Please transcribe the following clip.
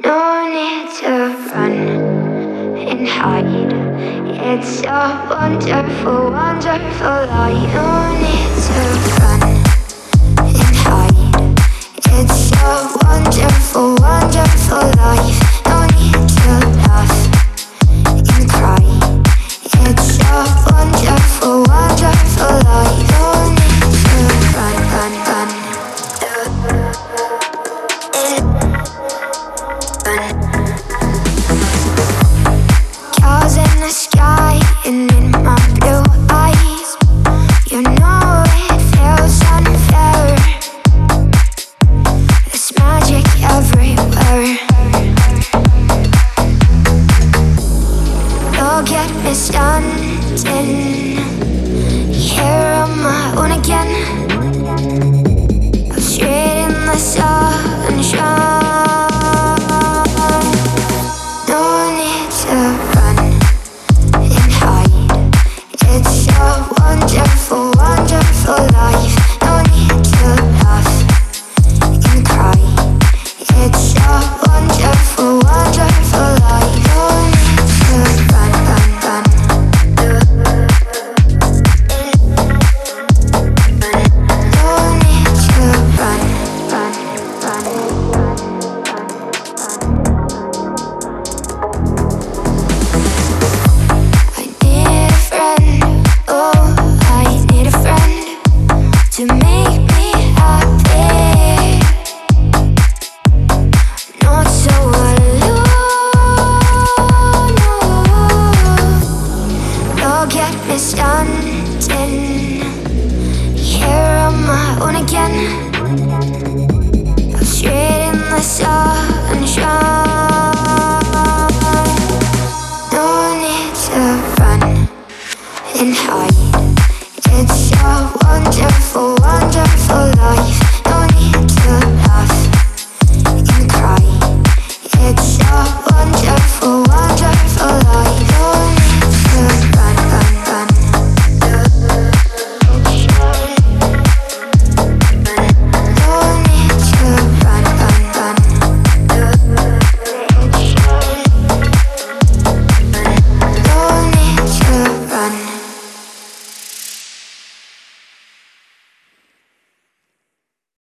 No need to run and hide. It's a wonderful, wonderful life. No need to run and hide. It's a wonderful, wonderful life. No need to laugh and cry. It's a wonderful, wonderful life. No need to run, run, run. Run.